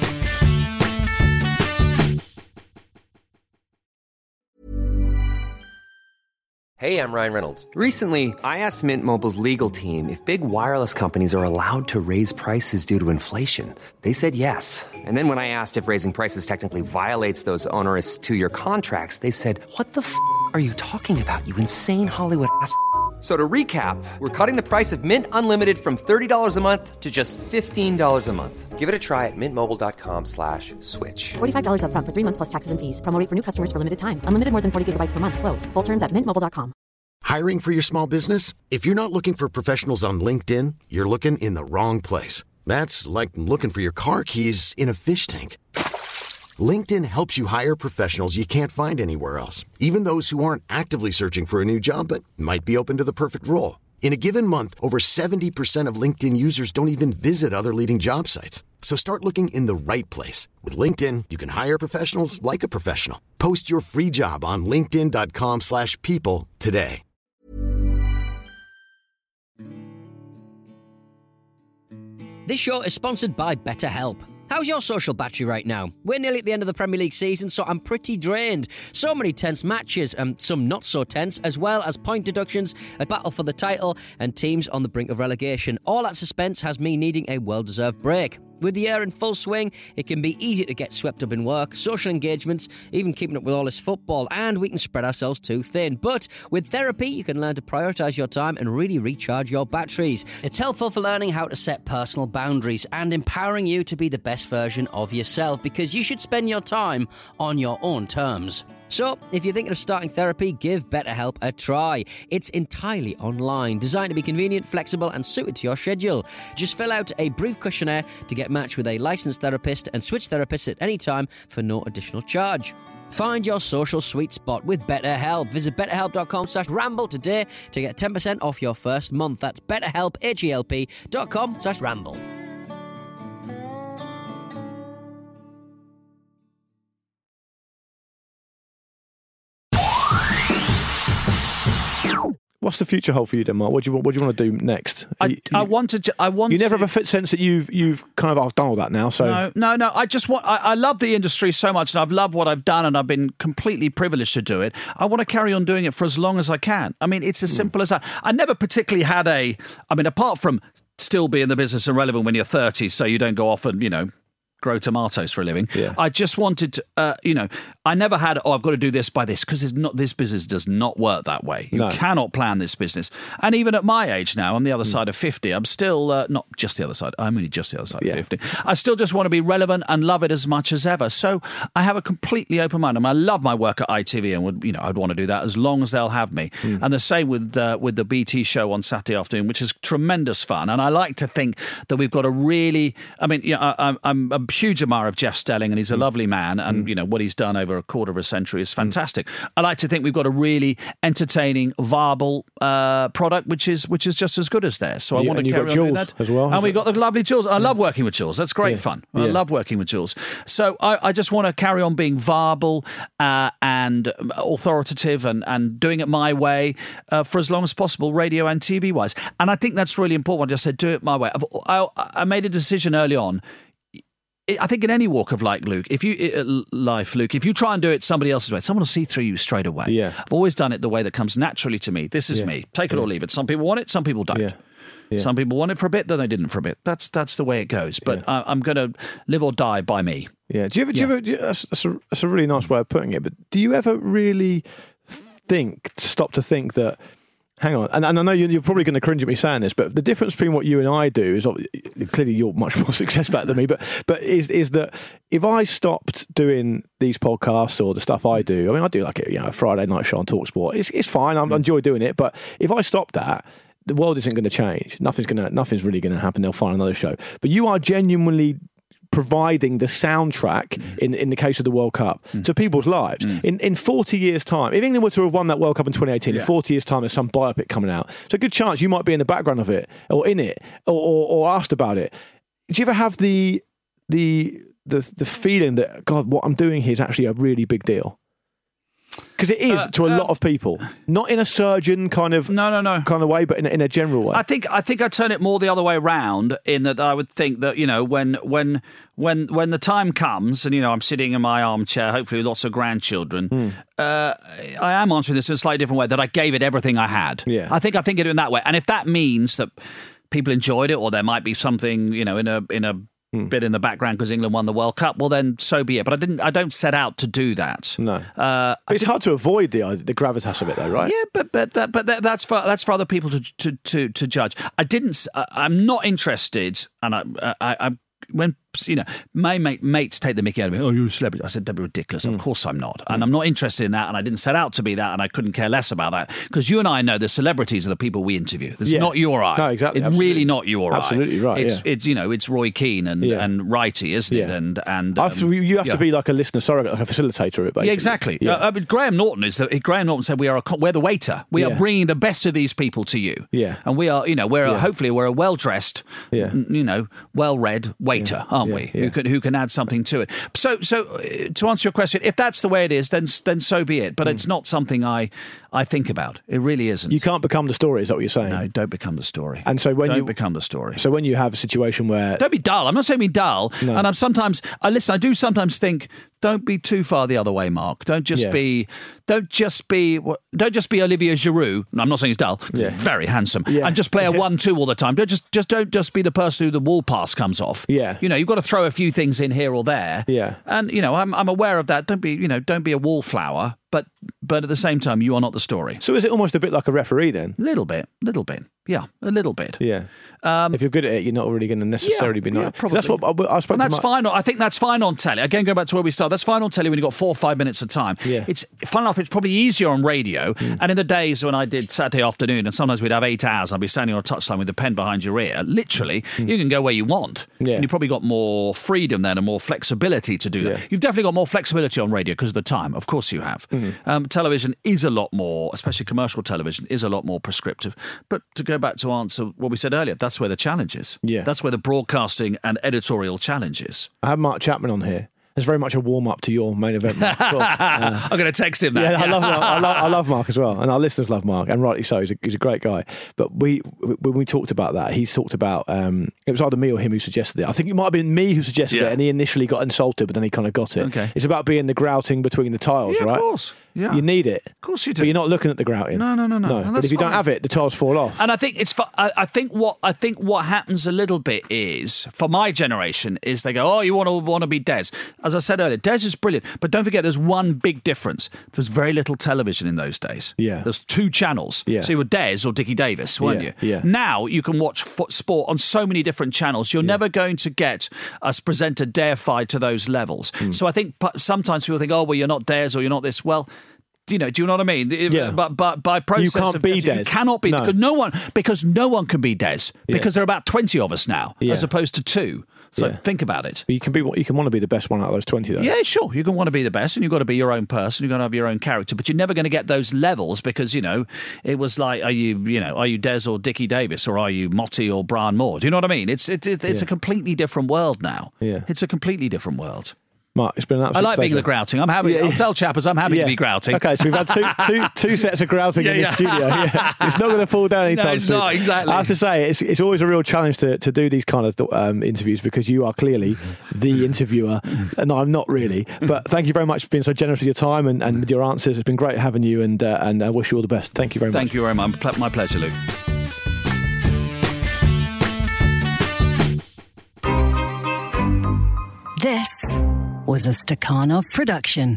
Hey, I'm Ryan Reynolds. Recently, I asked Mint Mobile's legal team if big wireless companies are allowed to raise prices due to inflation. They said yes. And then when I asked if raising prices technically violates those onerous two-year contracts, they said, what the f*** are you talking about, you insane Hollywood ass f- So to recap, we're cutting the price of Mint Unlimited from thirty dollars a month to just fifteen dollars a month. Give it a try at mintmobile.com slash switch. forty-five dollars up front for three months plus taxes and fees. Promo rate for new customers for limited time. Unlimited more than forty gigabytes per month. Slows full terms at mint mobile dot com. Hiring for your small business? If you're not looking for professionals on LinkedIn, you're looking in the wrong place. That's like looking for your car keys in a fish tank. LinkedIn helps you hire professionals you can't find anywhere else, even those who aren't actively searching for a new job but might be open to the perfect role. In a given month, over seventy percent of LinkedIn users don't even visit other leading job sites. So start looking in the right place. With LinkedIn, you can hire professionals like a professional. Post your free job on linkedin.com slash people today. This show is sponsored by BetterHelp. How's your social battery right now? We're nearly at the end of the Premier League season, so I'm pretty drained. So many tense matches, and some not so tense, as well as point deductions, a battle for the title, and teams on the brink of relegation. All that suspense has me needing a well-deserved break. With the year in full swing, it can be easy to get swept up in work, social engagements, even keeping up with all this football, and we can spread ourselves too thin. But with therapy, you can learn to prioritise your time and really recharge your batteries. It's helpful for learning how to set personal boundaries and empowering you to be the best version of yourself, because you should spend your time on your own terms. So, if you're thinking of starting therapy, give BetterHelp a try. It's entirely online, designed to be convenient, flexible, and suited to your schedule. Just fill out a brief questionnaire to get matched with a licensed therapist and switch therapists at any time for no additional charge. Find your social sweet spot with BetterHelp. Visit betterhelp.com slash ramble today to get ten percent off your first month. That's betterhelp, H-E-L-P dot com slash ramble. What's the future hold for you, then, Mark? What do you want? What do you want to do next? I, you, I want to. I want. You never to, have a fit sense that you've you've kind of I've done all that now. So no, no, no. I just want. I, I love the industry so much, and I've loved what I've done, and I've been completely privileged to do it. I want to carry on doing it for as long as I can. I mean, it's as simple mm. as that. I never particularly had a. I mean, apart from still be in the business and relevant when you're thirty, so you don't go off and, you know, grow tomatoes for a living. Yeah. I just wanted to, uh, you know, I never had, oh, I've got to do this by this, because not this business does not work that way. You No. cannot plan this business. And even at my age now, I'm the other mm. side of fifty. I'm still, uh, not just the other side, I'm only just the other side yeah. of fifty. I still just want to be relevant and love it as much as ever. So I have a completely open mind. I mean, I love my work at I T V and would, you know, I'd want to do that as long as they'll have me. Mm. And the same with, uh, with the B T show on Saturday afternoon, which is tremendous fun. And I like to think that we've got a really, I mean, you know, I, I'm a huge admirer of Jeff Stelling, and he's a lovely man, and you know what he's done over a quarter of a century is fantastic. I like to think we've got a really entertaining, viable uh, product, which is which is just as good as theirs. So I you, want to carry on doing Jules that as well. And we got the lovely Jules. I yeah. love working with Jules. That's great yeah. fun. Yeah. I love working with Jules. So I, I just want to carry on being viable uh, and authoritative and and doing it my way uh, for as long as possible, radio and T V wise. And I think that's really important. I just said do it my way. I've, I, I made a decision early on. I think in any walk of life, Luke, if you life, Luke, if you try and do it somebody else's way, someone will see through you straight away. Yeah. I've always done it the way that comes naturally to me. This is yeah. me. Take it yeah. or leave it. Some people want it, some people don't. Yeah. Yeah. Some people want it for a bit, then they didn't for a bit. That's that's the way it goes. But yeah. I, I'm going to live or die by me. Yeah. Do you ever? Do you yeah. ever? Do you, that's, that's, a, that's a really nice way of putting it. But do you ever really think, stop to think that? Hang on, and, and I know you're probably going to cringe at me saying this, but the difference between what you and I do is clearly you're much more successful at than me. But but is is that if I stopped doing these podcasts or the stuff I do, I mean, I do like it, you know, a Friday night show on TalkSport. It's it's fine. I enjoy doing it. But if I stop that, the world isn't going to change. Nothing's going to nothing's really going to happen. They'll find another show. But you are genuinely providing the soundtrack mm. in in the case of the World Cup mm. to people's lives. Mm. In in forty years' time, if England were to have won that World Cup in twenty eighteen, yeah. in forty years' time there's some biopic coming out. It's a good chance you might be in the background of it or in it or, or, or asked about it. Do you ever have the the the the feeling that, God, what I'm doing here is actually a really big deal? Because it is uh, to a uh, lot of people, not in a surgeon kind of no, no, no. kind of way, but in a, in a general way. I think I think I turn it more the other way around, in that I would think that, you know, when when when when the time comes, and you know, I'm sitting in my armchair, hopefully with lots of grandchildren, mm. uh, I am answering this in a slightly different way. That I gave it everything I had. Yeah. I think I think it in that way, and if that means that people enjoyed it, or there might be something, you know, in a in a Mm. bit in the background because England won the World Cup, well then so be it. But I didn't. I don't set out to do that. No, uh, it's hard to avoid the the gravitas of it, though, right? Yeah, but but that, but that, that's for that's for other people to to to, to judge. I didn't. I, I'm not interested, and I I, I when. You know, my mate, mates take the mickey out of me. Oh, you're a celebrity. I said, don't be ridiculous. Mm. Of course I'm not. And mm. I'm not interested in that. And I didn't set out to be that. And I couldn't care less about that. Because you and I know the celebrities are the people we interview. It's yeah. not you or I. No, exactly. It's absolutely. really not you or absolutely I. Absolutely right. It's, yeah. it's, you know, it's Roy Keane and, yeah. and Wrighty, isn't yeah. it? And, and um, you have yeah. to be like a listener, sorry, like a facilitator, basically. Yeah, exactly. Yeah. Uh, I mean, Graham Norton is the, Graham Norton said we are a, we're the waiter. We yeah. are bringing the best of these people to you. Yeah. And we are, you know, we're yeah. a, hopefully we're a well-dressed, yeah. you know, well-read waiter, yeah. aren't yeah. we? Yeah. Who can who can add something to it. So, so uh, to answer your question, if that's the way it is, then then so be it. But mm. it's not something I I think about. It really isn't. You can't become the story. Is that what you're saying? No, don't become the story. And so when don't you become the story. So when you have a situation where don't be dull. I'm not saying be dull. No. And I'm sometimes I listen. I do sometimes think. Don't be too far the other way, Mark. Don't just yeah. be, don't just be, don't just be Olivier Giroud. I'm not saying he's dull. Yeah. Very handsome. Yeah. And just play a yeah. one-two all the time. Don't just, just don't just be the person who the wall pass comes off. Yeah. You know, you've got to throw a few things in here or there. Yeah. And you know, I'm I'm aware of that. Don't be, you know, don't be a wallflower. But but at the same time, you are not the story. So is it almost a bit like a referee then? Little bit, little bit. Yeah, a little bit. Yeah. Um, if you're good at it, you're not really going to necessarily yeah, be nice. Yeah, probably. That's what I, I spoke and to that's my... fine. I think that's fine on telly. Again, going back to where we started, that's fine on telly when you've got four or five minutes of time. Yeah. It's fun enough. It's probably easier on radio. Mm. And in the days when I did Saturday afternoon, and sometimes we'd have eight hours, and I'd be standing on a touchline with a pen behind your ear. Literally, mm. you can go where you want. Yeah. And you've probably got more freedom then and more flexibility to do that. Yeah. You've definitely got more flexibility on radio because of the time. Of course you have. Mm. Um, television is a lot more, especially commercial television, is a lot more prescriptive. But to go back to answer what we said earlier, that's where the challenge is. Yeah. That's where the broadcasting and editorial challenge is. I have Mark Chapman on here. It's very much a warm-up to your main event, Mark. uh, I'm going to text him that. Yeah, I love, I, love, I love Mark as well, and our listeners love Mark, and rightly so. He's a, he's a great guy. But we, when we talked about that, he's talked about, um, it was either me or him who suggested it. I think it might have been me who suggested yeah. it, and he initially got insulted, but then he kind of got it. Okay. It's about being the grouting between the tiles, yeah, right? Of course. Yeah. You need it. Of course you do. But you're not looking at the grouting. No, no, no, no. no. And But that's if you don't fine. have it, the tiles fall off. And I think it's. fu- I I think what I think what happens a little bit is for my generation is they go, oh, you want to want to be Des. As I said earlier, Des is brilliant, but don't forget there's one big difference. There was very little television in those days. Yeah. There's two channels. Yeah. So you were Des or Dickie Davis, weren't Yeah, you? yeah. Now you can watch foot sport on so many different channels. You're never going to get a presenter deified to those levels. Hmm. So I think pu- sometimes people think, oh, well, you're not Des or you're not this. Well. You know, do you know what I mean? Yeah. But but by process, can't of, be you Des. cannot be No. because no one because no one can be Des Yeah. because there are about twenty of us now Yeah. as opposed to two. So Yeah. think about it. But you can be you can want to be the best one out of those twenty, though. Yeah, sure. You can want to be the best, and you've got to be your own person. You've got to have your own character, but you're never going to get those levels because you know it was like, are you you know are you Des or Dickie Davis or are you Motti or Brian Moore? Do you know what I mean? It's it's it's Yeah. a completely different world now. Yeah. It's a completely different world. Mark, it's been an I absolute like being pleasure. the grouting. I'm happy. Yeah, I'll yeah. tell chappers I'm happy Yeah. to be grouting. Okay, so we've had two, two, two sets of grouting in Yeah, the yeah. studio. Yeah. It's not going to fall down anytime No, it's soon. not, exactly. I have to say, it's, it's always a real challenge to, to do these kind of um, interviews because you are clearly the interviewer. No, I'm not really. But thank you very much for being so generous with your time and, and with your answers. It's been great having you, and uh, and I wish you all the best. Thank you very much. Thank you very much. Ple- My pleasure, Luke. This was a Stakhanov production.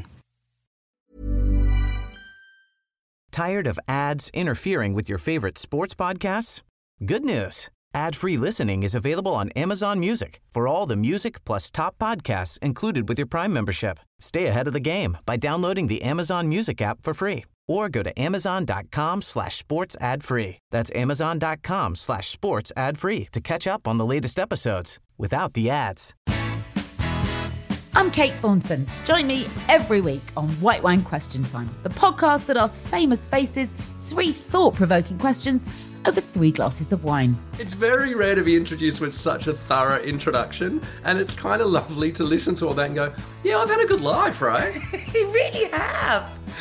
Tired of ads interfering with your favorite sports podcasts? Good news. Ad-free listening is available on Amazon Music for all the music plus top podcasts included with your Prime membership. Stay ahead of the game by downloading the Amazon Music app for free or go to amazon.com slash sports ad free. That's amazon.com slash sports ad free to catch up on the latest episodes without the ads. I'm Kate Thornton. Join me every week on White Wine Question Time, the podcast that asks famous faces three thought-provoking questions over three glasses of wine. It's very rare to be introduced with such a thorough introduction, and it's kind of lovely to listen to all that and go, yeah, I've had a good life, right? You really have.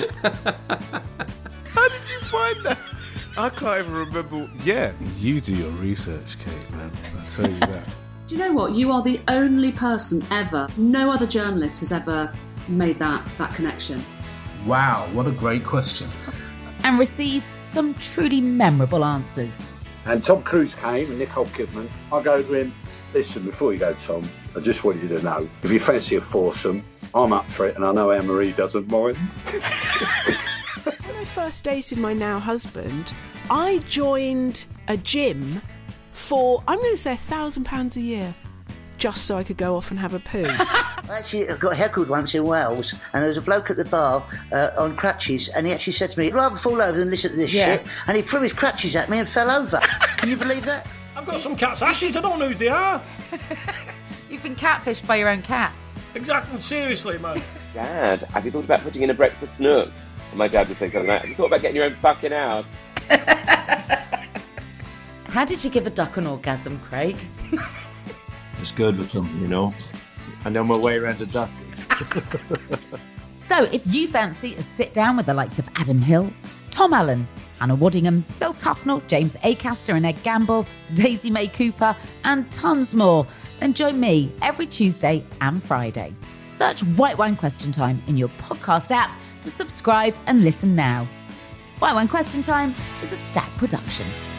How did you find that? I can't even remember. Yeah, you do your research, Kate, man. I'll tell you that. Do you know what? You are the only person ever, no other journalist has ever made that, that connection. Wow, what a great question. And receives some truly memorable answers. And Tom Cruise came and Nicole Kidman. I go to him, listen, before you go, Tom, I just want you to know, if you fancy a foursome, I'm up for it, and I know Anne-Marie doesn't mind. When I first dated my now husband, I joined a gym for, I'm going to say, a thousand pounds a year, just so I could go off and have a poo. Actually, I got heckled once in Wales, and there was a bloke at the bar uh, on crutches, and he actually said to me, I'd rather fall over than listen to this Yeah. shit, and he threw his crutches at me and fell over. Can you believe that? I've got some cat's ashes, I don't know who they are. You've been catfished by your own cat. Exactly, seriously, man. Dad, have you thought about putting in a breakfast nook? And my dad would say something like, have you thought about getting your own fucking house? How did you give a duck an orgasm, Craig? It's good with them, you know. I know my way around a duck. So if you fancy a sit down with the likes of Adam Hills, Tom Allen, Hannah Waddingham, Phil Tufnell, James Acaster and Ed Gamble, Daisy May Cooper, and tons more, then join me every Tuesday and Friday. Search White Wine Question Time in your podcast app to subscribe and listen now. White Wine Question Time is a Stack production.